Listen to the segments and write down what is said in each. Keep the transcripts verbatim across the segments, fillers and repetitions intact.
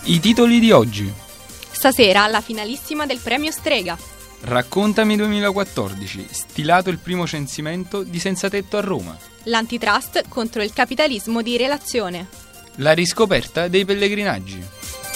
I titoli di oggi. Stasera la finalissima del premio Strega. Raccontami duemilaquattordici, stilato il primo censimento di Senzatetto a Roma. L'antitrust contro il capitalismo di relazione. La riscoperta dei pellegrinaggi.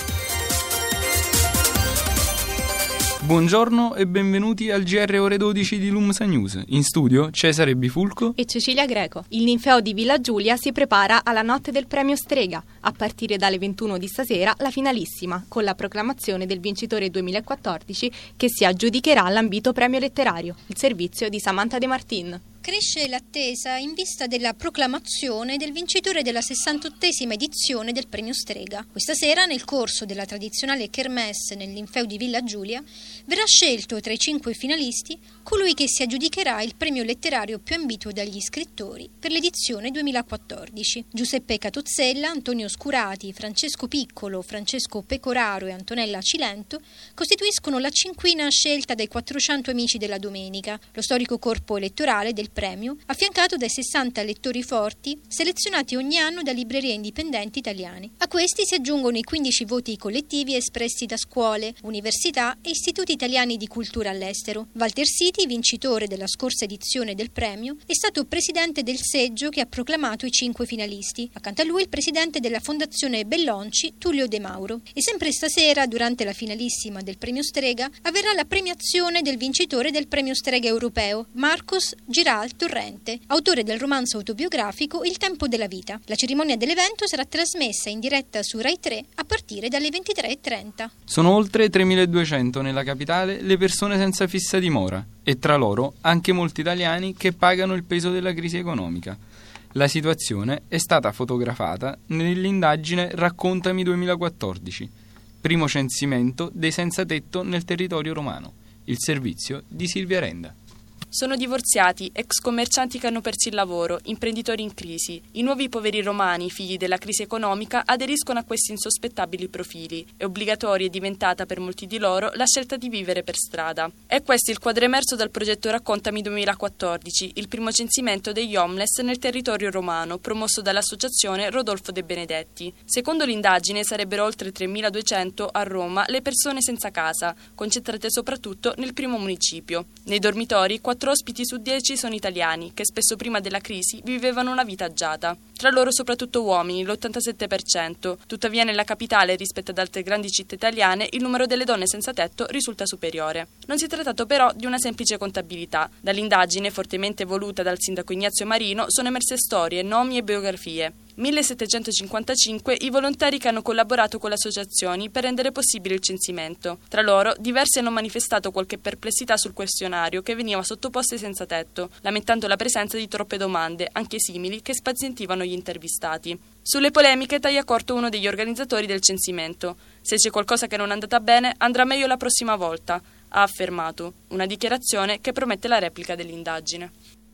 Buongiorno e benvenuti al G R Ore dodici di Lumsa News. In studio Cesare Bifulco e Cecilia Greco. Il ninfeo di Villa Giulia si prepara alla notte del premio Strega. A partire dalle ventuno di stasera la finalissima, con la proclamazione del vincitore duemilaquattordici che si aggiudicherà l'ambito premio letterario. Il servizio di Samantha De Martin. Cresce l'attesa in vista della proclamazione del vincitore della sessantottesima edizione del premio Strega. Questa sera, nel corso della tradizionale kermesse nel ninfeo di Villa Giulia, verrà scelto tra i cinque finalisti colui che si aggiudicherà il premio letterario più ambito dagli scrittori per l'edizione duemilaquattordici. Giuseppe Catozzella, Antonio Scurati, Francesco Piccolo, Francesco Pecoraro e Antonella Cilento costituiscono la cinquina scelta dai quattrocento amici della domenica, lo storico corpo elettorale del premio, affiancato dai sessanta lettori forti selezionati ogni anno da librerie indipendenti italiane. A questi si aggiungono i quindici voti collettivi espressi da scuole, università e istituti italiani di cultura all'estero. Walter Siti, vincitore della scorsa edizione del premio, è stato presidente del seggio che ha proclamato i cinque finalisti. Accanto a lui il presidente della Fondazione Bellonci, Tullio De Mauro. E sempre stasera, durante la finalissima del premio Strega, avverrà la premiazione del vincitore del premio Strega europeo, Marcos Giral Torrente, autore del romanzo autobiografico Il tempo della vita. La cerimonia dell'evento sarà trasmessa in diretta su Rai tre a partire dalle ventitré e trenta. Sono oltre tremiladuecento nella capitale le persone senza fissa dimora e tra loro anche molti italiani che pagano il peso della crisi economica. La situazione è stata fotografata nell'indagine Raccontami duemilaquattordici, primo censimento dei senza tetto nel territorio romano. Il servizio di Silvia Renda. Sono divorziati, ex commercianti che hanno perso il lavoro, imprenditori in crisi. I nuovi poveri romani, figli della crisi economica, aderiscono a questi insospettabili profili. È obbligatoria e diventata per molti di loro la scelta di vivere per strada. È questo il quadro emerso dal progetto Raccontami duemilaquattordici, il primo censimento degli homeless nel territorio romano, promosso dall'associazione Rodolfo De Benedetti. Secondo l'indagine sarebbero oltre tremiladuecento a Roma le persone senza casa, concentrate soprattutto nel primo municipio. Nei dormitori, quattro ospiti su dieci sono italiani, che spesso prima della crisi vivevano una vita agiata. Tra loro soprattutto uomini, l'ottantasette per cento. Tuttavia nella capitale, rispetto ad altre grandi città italiane, il numero delle donne senza tetto risulta superiore. Non si è trattato però di una semplice contabilità. Dall'indagine, fortemente voluta dal sindaco Ignazio Marino, sono emerse storie, nomi e biografie. millesettecentocinquantacinque i volontari che hanno collaborato con le associazioni per rendere possibile il censimento. Tra loro, diversi hanno manifestato qualche perplessità sul questionario che veniva sottoposto ai senza tetto, lamentando la presenza di troppe domande, anche simili, che spazientivano gli intervistati. Sulle polemiche taglia corto uno degli organizzatori del censimento. Se c'è qualcosa che non è andata bene, andrà meglio la prossima volta, ha affermato. Una dichiarazione che promette la replica dell'indagine.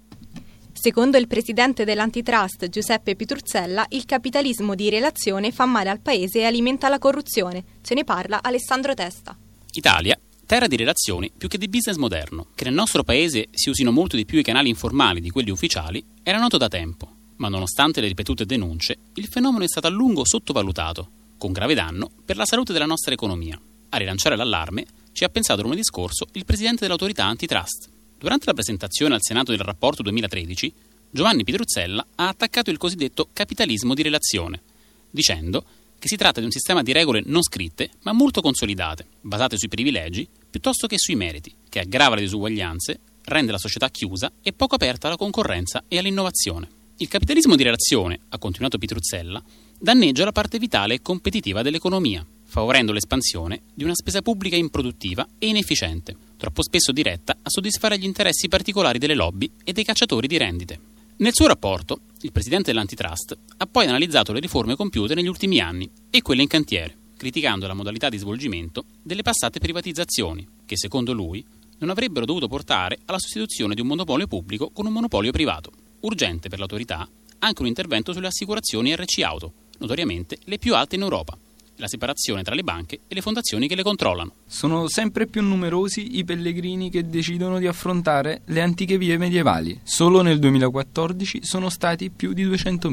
Secondo il presidente dell'antitrust Giuseppe Pitruzzella, il capitalismo di relazione fa male al paese e alimenta la corruzione. Ce ne parla Alessandro Testa. Italia, terra di relazioni più che di business moderno. Che nel nostro paese si usino molto di più i canali informali di quelli ufficiali era noto da tempo, ma nonostante le ripetute denunce, il fenomeno è stato a lungo sottovalutato, con grave danno per la salute della nostra economia. A rilanciare l'allarme ci ha pensato lunedì scorso il presidente dell'autorità antitrust. Durante la presentazione al Senato del rapporto duemilatredici, Giovanni Pitruzzella ha attaccato il cosiddetto capitalismo di relazione, dicendo che si tratta di un sistema di regole non scritte, ma molto consolidate, basate sui privilegi piuttosto che sui meriti, che aggrava le disuguaglianze, rende la società chiusa e poco aperta alla concorrenza e all'innovazione. Il capitalismo di relazione, ha continuato Pitruzzella, danneggia la parte vitale e competitiva dell'economia, favorendo l'espansione di una spesa pubblica improduttiva e inefficiente, troppo spesso diretta a soddisfare gli interessi particolari delle lobby e dei cacciatori di rendite. Nel suo rapporto, il presidente dell'antitrust ha poi analizzato le riforme compiute negli ultimi anni e quelle in cantiere, criticando la modalità di svolgimento delle passate privatizzazioni, che secondo lui non avrebbero dovuto portare alla sostituzione di un monopolio pubblico con un monopolio privato. Urgente per l'autorità anche un intervento sulle assicurazioni R C Auto, notoriamente le più alte in Europa, la separazione tra le banche e le fondazioni che le controllano. Sono sempre più numerosi i pellegrini che decidono di affrontare le antiche vie medievali. Solo nel duemilaquattordici sono stati più di duecentomila.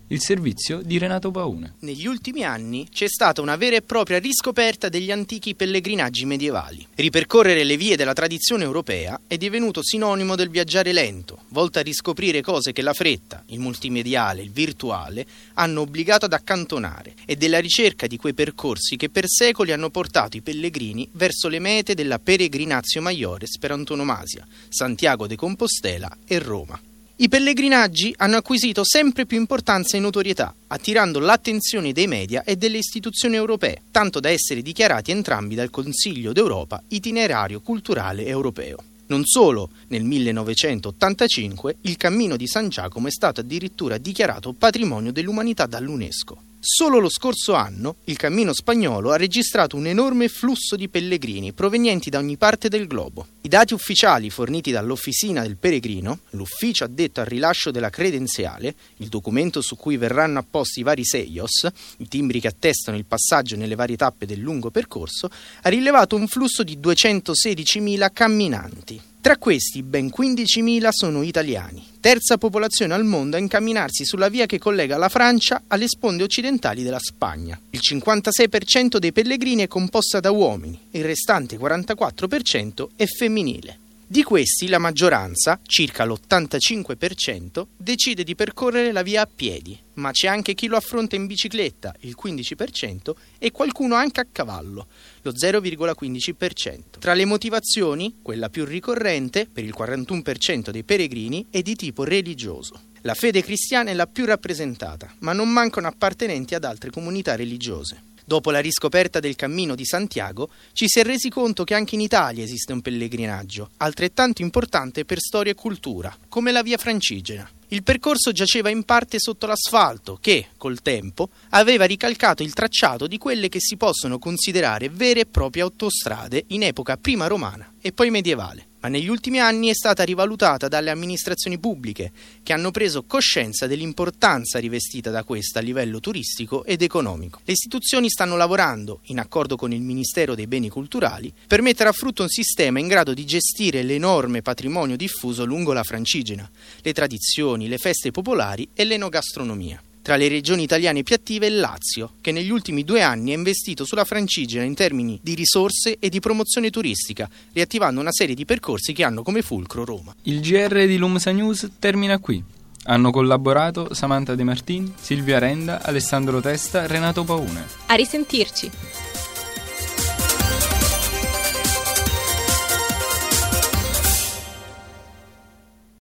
Il servizio di Renato Paune. Negli ultimi anni c'è stata una vera e propria riscoperta degli antichi pellegrinaggi medievali. Ripercorrere le vie della tradizione europea è divenuto sinonimo del viaggiare lento, volto a riscoprire cose che la fretta, il multimediale, il virtuale hanno obbligato ad accantonare, e della ricerca di quei percorsi che per secoli hanno portato i pellegrini verso le mete della Peregrinatio Maiores per antonomasia, Santiago de Compostela e Roma. I pellegrinaggi hanno acquisito sempre più importanza e notorietà, attirando l'attenzione dei media e delle istituzioni europee, tanto da essere dichiarati entrambi dal Consiglio d'Europa itinerario culturale europeo. Non solo, nel millenovecentottantacinque il Cammino di San Giacomo è stato addirittura dichiarato patrimonio dell'umanità dall'UNESCO. Solo lo scorso anno il cammino spagnolo ha registrato un enorme flusso di pellegrini provenienti da ogni parte del globo. I dati ufficiali forniti dall'Officina del Peregrino, l'ufficio addetto al rilascio della credenziale, il documento su cui verranno apposti i vari seios, i timbri che attestano il passaggio nelle varie tappe del lungo percorso, ha rilevato un flusso di duecentosedicimila camminanti. Tra questi ben quindicimila sono italiani, terza popolazione al mondo a incamminarsi sulla via che collega la Francia alle sponde occidentali della Spagna. Il cinquantasei per cento dei pellegrini è composta da uomini, il restante quarantaquattro per cento è femminile. Di questi la maggioranza, circa l'ottantacinque per cento, decide di percorrere la via a piedi, ma c'è anche chi lo affronta in bicicletta, il quindici per cento, e qualcuno anche a cavallo, lo zero virgola quindici per cento. Tra le motivazioni, quella più ricorrente, per il quarantuno per cento dei peregrini, è di tipo religioso. La fede cristiana è la più rappresentata, ma non mancano appartenenti ad altre comunità religiose. Dopo la riscoperta del Cammino di Santiago, ci si è resi conto che anche in Italia esiste un pellegrinaggio, altrettanto importante per storia e cultura, come la Via Francigena. Il percorso giaceva in parte sotto l'asfalto che, col tempo, aveva ricalcato il tracciato di quelle che si possono considerare vere e proprie autostrade in epoca prima romana e poi medievale. Ma negli ultimi anni è stata rivalutata dalle amministrazioni pubbliche, che hanno preso coscienza dell'importanza rivestita da questa a livello turistico ed economico. Le istituzioni stanno lavorando, in accordo con il Ministero dei Beni Culturali, per mettere a frutto un sistema in grado di gestire l'enorme patrimonio diffuso lungo la Francigena, le tradizioni, le feste popolari e l'enogastronomia. Tra le regioni italiane più attive è il Lazio, che negli ultimi due anni ha investito sulla Francigena in termini di risorse e di promozione turistica, riattivando una serie di percorsi che hanno come fulcro Roma. Il G R di Lumsa News termina qui. Hanno collaborato Samantha De Martin, Silvia Renda, Alessandro Testa, Renato Paune. A risentirci!